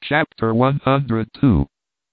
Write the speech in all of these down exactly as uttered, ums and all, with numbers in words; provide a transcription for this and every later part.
Chapter one hundred two.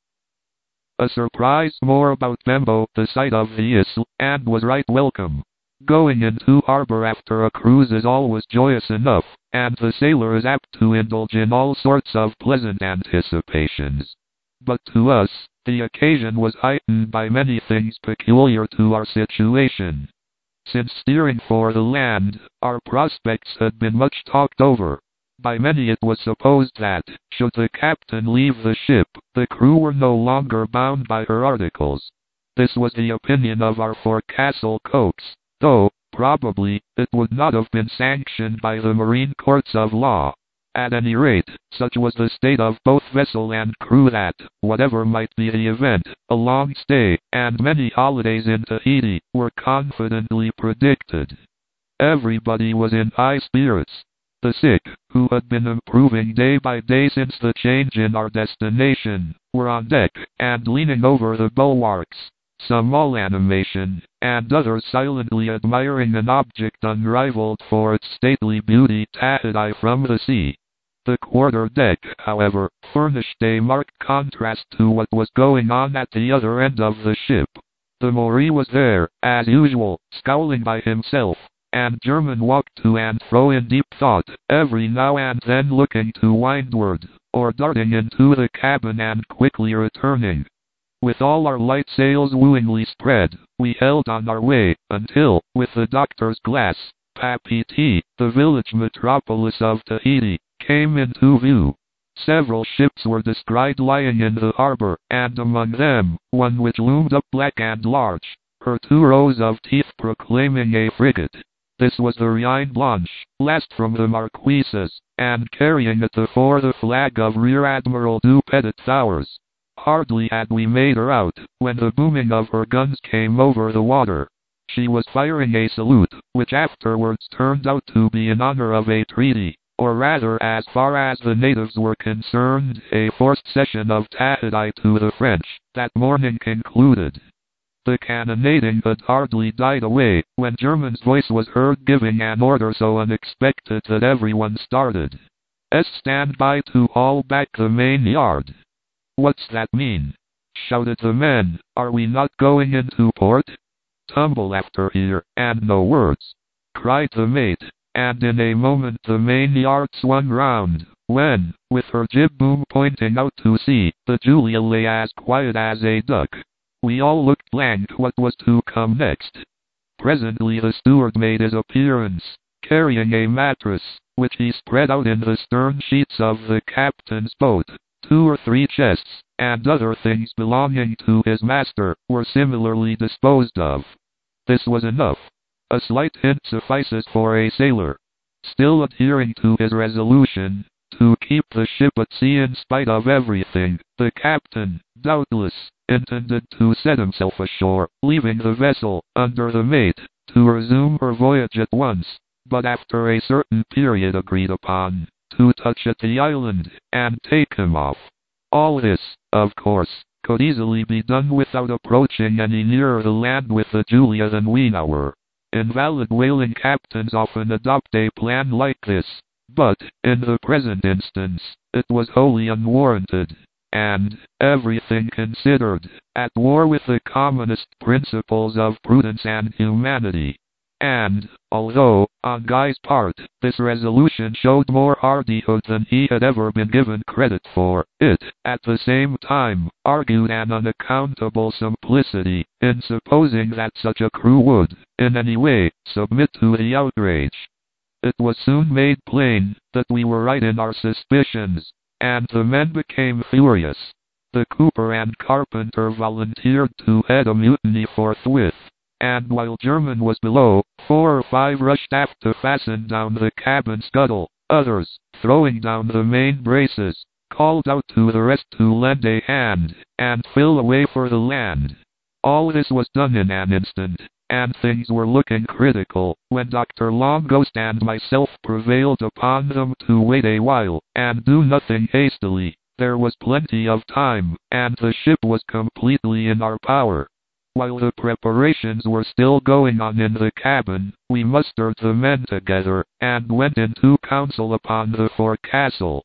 A surprise more about Bembo, the sight of the isle, and was right welcome. Going into harbor after a cruise is always joyous enough, and the sailor is apt to indulge in all sorts of pleasant anticipations. But to us, the occasion was heightened by many things peculiar to our situation. Since steering for the land, our prospects had been much talked over. By many it was supposed that, should the captain leave the ship, the crew were no longer bound by her articles. This was the opinion of our forecastle cooks, though, probably, it would not have been sanctioned by the marine courts of law. At any rate, such was the state of both vessel and crew that, whatever might be the event, a long stay, and many holidays in Tahiti, were confidently predicted. Everybody was in high spirits. The sick, who had been improving day by day since the change in our destination, were on deck, and leaning over the bulwarks, some all animation, and others silently admiring an object unrivaled for its stately beauty Tahiti from the sea. The quarter deck, however, furnished a marked contrast to what was going on at the other end of the ship. The Maori was there, as usual, scowling by himself, and German walked to and fro in deep thought, every now and then looking to windward, or darting into the cabin and quickly returning. With all our light sails wooingly spread, we held on our way, until, with the doctor's glass, Papeete, the village metropolis of Tahiti, came into view. Several ships were descried lying in the harbor, and among them, one which loomed up black and large, her two rows of teeth proclaiming a frigate. This was the Reine Blanche, last from the Marquises, and carrying at the fore the flag of Rear Admiral Du Petit-Thouars. Hardly had we made her out, when the booming of her guns came over the water. She was firing a salute, which afterwards turned out to be in honor of a treaty, or rather, as far as the natives were concerned, a forced cession of Tahiti to the French, that morning concluded. The cannonading had hardly died away, when German's voice was heard giving an order so unexpected that everyone started. "S stand by to haul back the main yard." "What's that mean?" shouted the men. "Are we not going into port?" "Tumble after here, and no words," cried the mate, and in a moment the main yard swung round, when, with her jib boom pointing out to sea, the Julia lay as quiet as a duck. We all looked blank what was to come next. Presently the steward made his appearance, carrying a mattress, which he spread out in the stern sheets of the captain's boat. Two or three chests, and other things belonging to his master, were similarly disposed of. This was enough. A slight hint suffices for a sailor. Still adhering to his resolution, to keep the ship at sea in spite of everything, the captain, doubtless, intended to set himself ashore, leaving the vessel, under the mate, to resume her voyage at once, but after a certain period agreed upon, to touch at the island, and take him off. All this, of course, could easily be done without approaching any nearer the land with the Julia than we now were. Invalid whaling captains often adopt a plan like this, but, in the present instance, it was wholly unwarranted, and, everything considered, at war with the commonest principles of prudence and humanity. And, although, on Guy's part, this resolution showed more hardihood than he had ever been given credit for, it, at the same time, argued an unaccountable simplicity, in supposing that such a crew would, in any way, submit to the outrage. It was soon made plain, that we were right in our suspicions, and the men became furious. The cooper and carpenter volunteered to head a mutiny forthwith, and while German was below, four or five rushed aft to fasten down the cabin scuttle. Others, throwing down the main braces, called out to the rest to lend a hand, and fill away for the land. All this was done in an instant, and things were looking critical, when Doctor Longghost and myself prevailed upon them to wait a while, and do nothing hastily. There was plenty of time, and the ship was completely in our power. While the preparations were still going on in the cabin, we mustered the men together, and went into council upon the forecastle.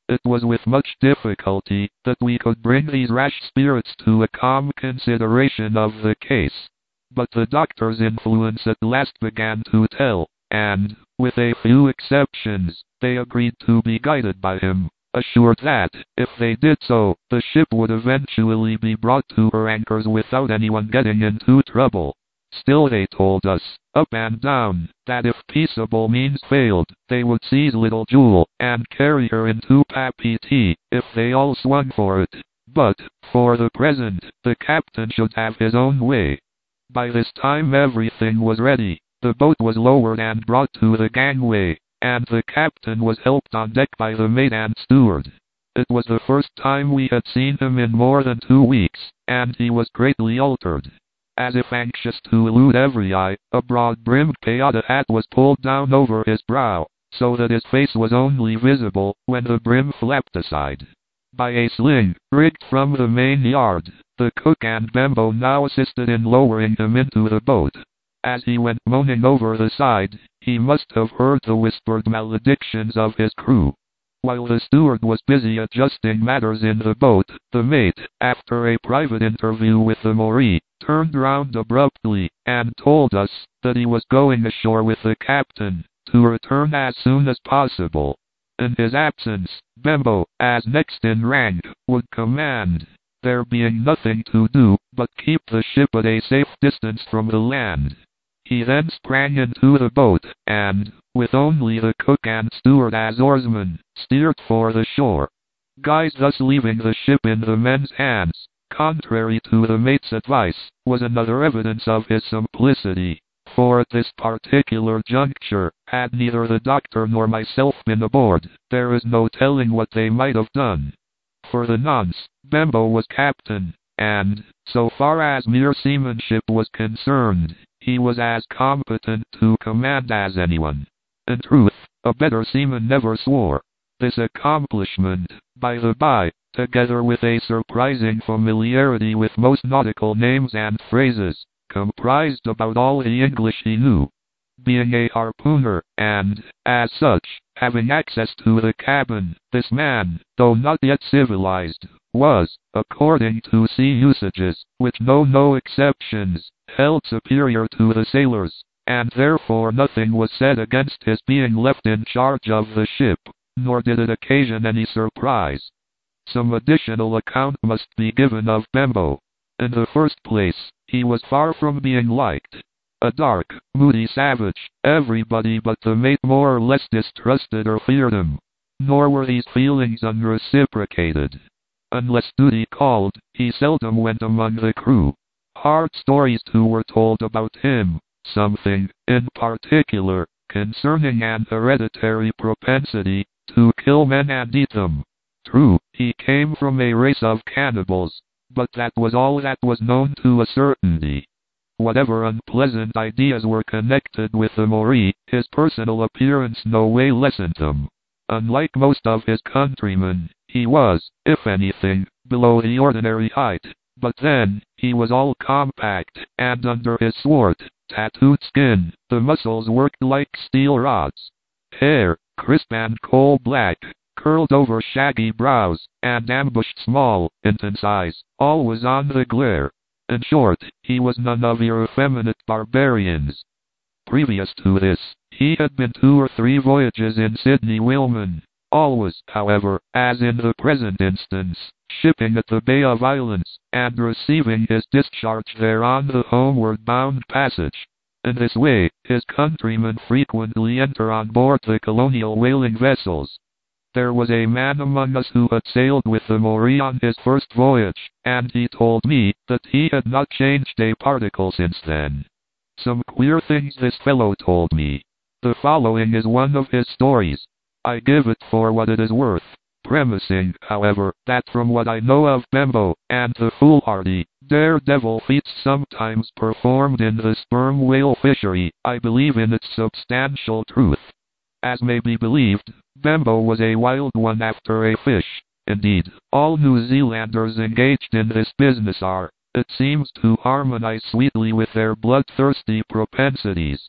It was with much difficulty that we could bring these rash spirits to a calm consideration of the case. But the doctor's influence at last began to tell, and, with a few exceptions, they agreed to be guided by him, assured that, if they did so, the ship would eventually be brought to her anchors without anyone getting into trouble. Still, they told us, up and down, that if peaceable means failed, they would seize little Jewel, and carry her into Papeete, if they all swung for it. But, for the present, the captain should have his own way. By this time everything was ready. The boat was lowered and brought to the gangway, and the captain was helped on deck by the mate and steward. It was the first time we had seen him in more than two weeks, and he was greatly altered. As if anxious to elude every eye, a broad-brimmed peyote hat was pulled down over his brow, so that his face was only visible when the brim flapped aside. By a sling, rigged from the main yard, the cook and Bembo now assisted in lowering him into the boat. As he went moaning over the side, he must have heard the whispered maledictions of his crew. While the steward was busy adjusting matters in the boat, the mate, after a private interview with the Maori, turned round abruptly, and told us that he was going ashore with the captain, to return as soon as possible. In his absence, Bembo, as next in rank, would command, there being nothing to do but keep the ship at a safe distance from the land. He then sprang into the boat, and, with only the cook and steward as oarsmen, steered for the shore. Guy's thus leaving the ship in the men's hands, contrary to the mate's advice, was another evidence of his simplicity, for at this particular juncture, had neither the doctor nor myself been aboard, there is no telling what they might have done. For the nonce, Bembo was captain, and, so far as mere seamanship was concerned, he was as competent to command as anyone. In truth, a better seaman never swore. This accomplishment, by the by, together with a surprising familiarity with most nautical names and phrases, comprised about all the English he knew. Being a harpooner, and, as such, having access to the cabin, this man, though not yet civilized, was, according to sea usages, which know no exceptions, held superior to the sailors, and therefore nothing was said against his being left in charge of the ship, nor did it occasion any surprise. Some additional account must be given of Bembo. In the first place, he was far from being liked. A dark, moody savage, everybody but the mate more or less distrusted or feared him. Nor were these feelings unreciprocated. Unless duty called, he seldom went among the crew. Hard stories too were told about him, something, in particular, concerning an hereditary propensity to kill men and eat them. True, he came from a race of cannibals, but that was all that was known to a certainty. Whatever unpleasant ideas were connected with the Maori, his personal appearance no way lessened them. Unlike most of his countrymen, he was, if anything, below the ordinary height, but then, he was all compact, and under his swart, tattooed skin, the muscles worked like steel rods. Hair, crisp and coal-black, curled over shaggy brows, and ambushed small, intense eyes, always on the glare. In short, he was none of your effeminate barbarians. Previous to this, he had been two or three voyages in Sydney Whalemen, always, however, as in the present instance, shipping at the Bay of Islands, and receiving his discharge there on the homeward-bound passage. In this way, his countrymen frequently enter on board the colonial whaling vessels. There was a man among us who had sailed with the Maori on his first voyage, and he told me that he had not changed a particle since then. Some queer things this fellow told me. The following is one of his stories. I give it for what it is worth, premising, however, that from what I know of Bembo, and the foolhardy, daredevil feats sometimes performed in the sperm whale fishery, I believe in its substantial truth. As may be believed, Bembo was a wild one after a fish. Indeed, all New Zealanders engaged in this business are, it seems, to harmonize sweetly with their bloodthirsty propensities.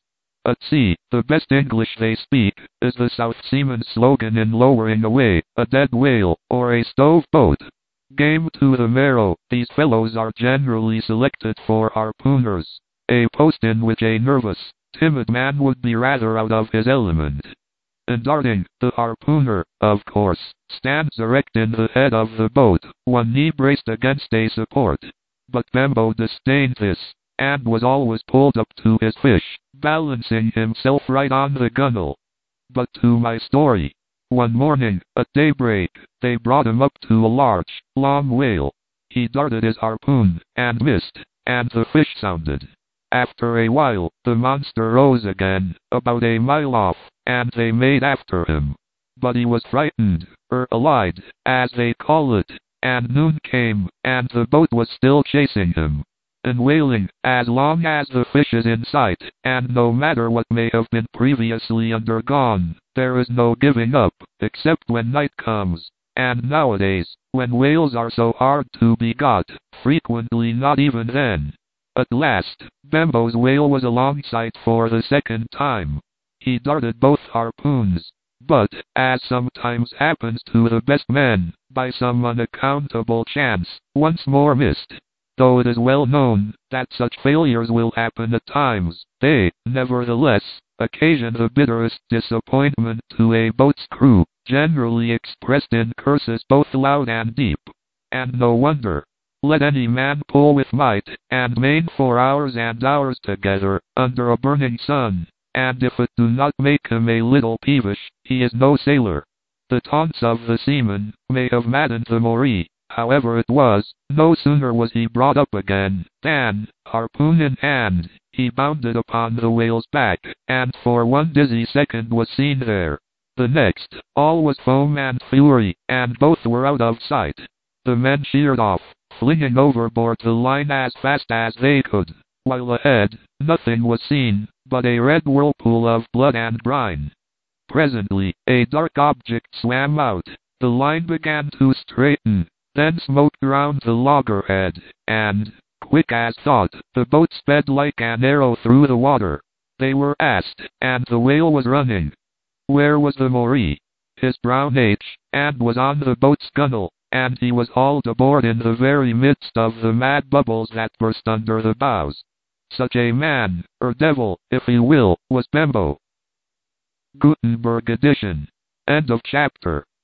At sea, the best English they speak is the South Seaman's slogan in lowering away a dead whale or a stove boat. Game to the marrow, these fellows are generally selected for harpooners, a post in which a nervous, timid man would be rather out of his element. In darting, the harpooner, of course, stands erect in the head of the boat, one knee braced against a support. But Bembo disdained this, and was always pulled up to his fish, balancing himself right on the gunwale. But to my story. One morning, at daybreak, they brought him up to a large, long whale. He darted his harpoon, and missed, and the fish sounded. After a while, the monster rose again, about a mile off, and they made after him. But he was frightened, er allied, as they call it, and noon came, and the boat was still chasing him. And whaling, as long as the fish is in sight, and no matter what may have been previously undergone, there is no giving up, except when night comes. And nowadays, when whales are so hard to be got, frequently not even then. At last, Bembo's whale was alongside for the second time. He darted both harpoons, but, as sometimes happens to the best men, by some unaccountable chance, once more missed. Though it is well known that such failures will happen at times, they, nevertheless, occasion the bitterest disappointment to a boat's crew, generally expressed in curses both loud and deep. And no wonder. Let any man pull with might and main for hours and hours together, under a burning sun, and if it do not make him a little peevish, he is no sailor. The taunts of the seaman may have maddened the Maori. However it was, no sooner was he brought up again, than, harpoon in hand, he bounded upon the whale's back, and for one dizzy second was seen there. The next, all was foam and fury, and both were out of sight. The men sheered off, flinging overboard the line as fast as they could, while ahead, nothing was seen, but a red whirlpool of blood and brine. Presently, a dark object swam out. The line began to straighten, then smoked round the loggerhead, and, quick as thought, the boat sped like an arrow through the water. They were asked, and the whale was running. Where was the Maori? His brown H, and was on the boat's gunwale, and he was hauled aboard in the very midst of the mad bubbles that burst under the bows. Such a man, or devil, if you will, was Bembo. Gutenberg edition. End of chapter.